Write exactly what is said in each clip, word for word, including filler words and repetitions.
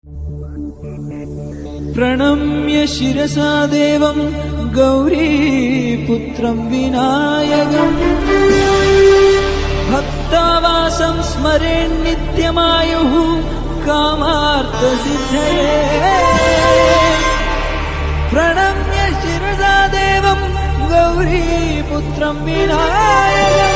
प्रणम्य शिरसा देवं गौरीपुत्रं विनायकम् भक्तावासं स्मरेन् नित्यमायुः कामार्थसिद्धये। प्रणम्य शिरसा देवं गौरीपुत्रं विनायकम्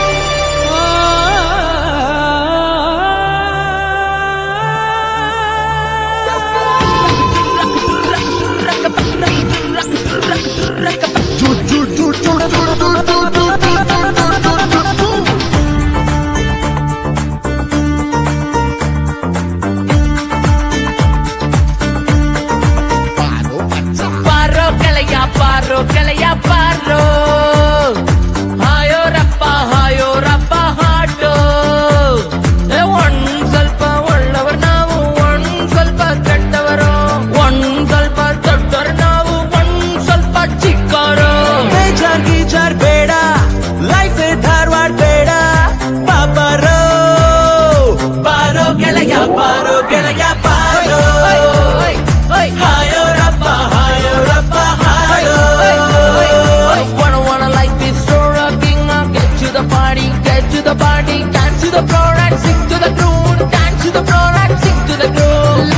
Paro, Kalaya Paro, Hayo Rappa, Hayo Rappa Hato. One Salpa, Wallaver now, one Salpa Katavaro, one Salpa Tatar now, one Salpa Chikaro. Char ki char beda, life e Dharwad beda, Paparo, Paro, Kalaya Paro, Kalaya Paro, Hayo Rappa, Hayo Rappa Hayo. Wanna wanna life is so rocking. Get to the party, get to the party, dance to the floor and sing to the groove, dance to the floor and sing to the groove.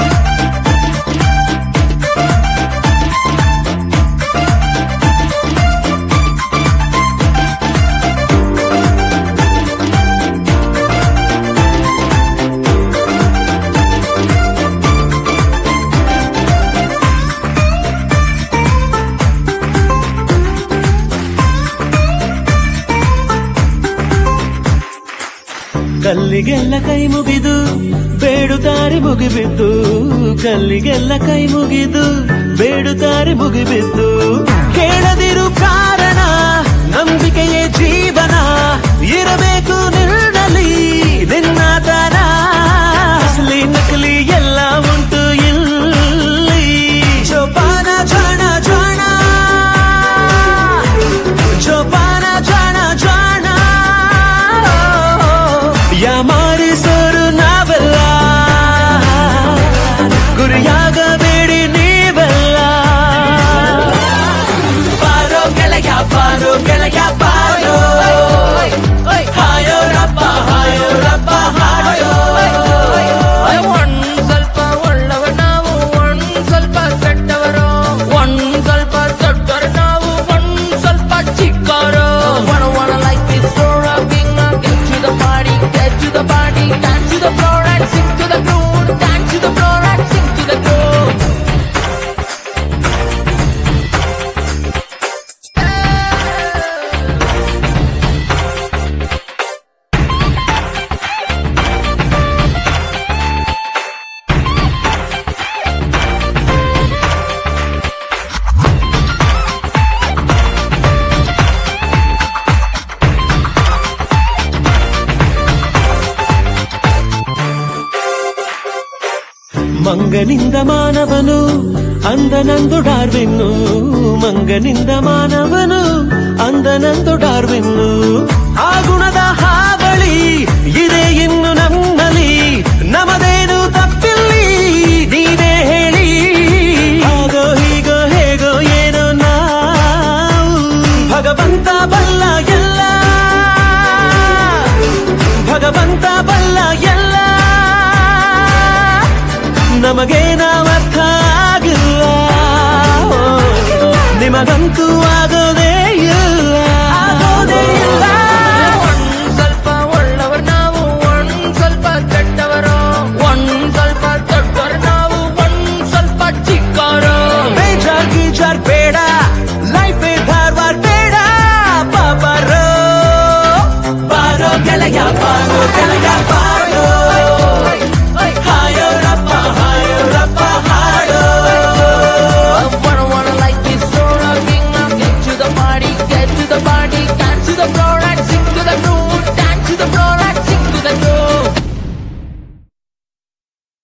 ಕಲ್ಲಿಗೆಲ್ಲ ಕೈ ಮುಗಿದು ಬೇಡುತ್ತಾರೆ ಮುಗಿಬಿದ್ದು, ಕಲ್ಲಿಗೆಲ್ಲ ಕೈ ಮುಗಿದು ಬೇಡುತ್ತಾರೆ ಮುಗಿಬಿದ್ದು. ಕೇಳದಿರು ಕಾರಣ ನಂಬಿಕೆಯೇ ಜೀವನ, ಇರಬೇಕು ನಿನ್ನಲ್ಲಿ ನಿನ್ನಾತನ. ಅಸಲಿ ನಕಲಿ ಎಲ್ಲ ಉಂಟು ಇಲ್ಲಿ, ಜೋಪಾನ ಜಾಣ ಜಾಣ, ಜೋಪಾನ ಜಾಣ ಜಾಣ. ಯಾಮಾರಿಸೋರು ನಾವೆಲ್ಲ, ಗುರಿಯಾಗಬೇಡಿ ನೀವೆಲ್ಲ. ಪಾರೋ ಗೆಳೆಯ ಪಾರೋ ಗೆಳೆಯ ಪಾರೋ, ಹಾಯೋ ರಪ್ಪ ಹಾಯೋ ರಪ್ಪ ಹಾಯೋ. One ಸ್ವಲ್ಪ ಒಳ್ಳವರು ನಾವು, one ಸ್ವಲ್ಪ ಕೆಟ್ಟವರು, one ಸ್ವಲ್ಪ ದೊಡ್ಡವರು ನಾವು, one ಸ್ವಲ್ಪ ಚಿಕ್ಕವರು. Wanna wanna life is so rocking. Get to the party, get to the party, dance to the floor and sing to the groove, dance to the floor and sing to the groove. ಮಂಗನಿಂದ ಮಾನವನು ಅಂದನಂದು ಡಾರ್ವಿನ್ನು, ಮಂಗನಿಂದ ಮಾನವನು ಅಂದನಂದು ಡಾರ್ವಿನ್ನು. ಆ ಗುಣದ ಹಾವಳಿ ಇದೆ ಇನ್ನು ನಮ್ಮಲ್ಲಿ, ನಮದೇನು ತಪ್ಪಿಲ್ಲಿ ನೀವೇ ಹೇಳಿ. ಹಾಗೋ ಹೀಗೋ ಹೇಗೋ ಏನೋ ನಾವು, ಭಗವಂತ ಬಲ್ಲ ಎಲ್ಲ, ಭಗವಂತ ಬಲ್ಲ ಎಲ್ಲ. ನಮಗೆ ನಾವರ್ಥ ಆಗಿಲ್ಲ, ನಿಮಗಂತೂ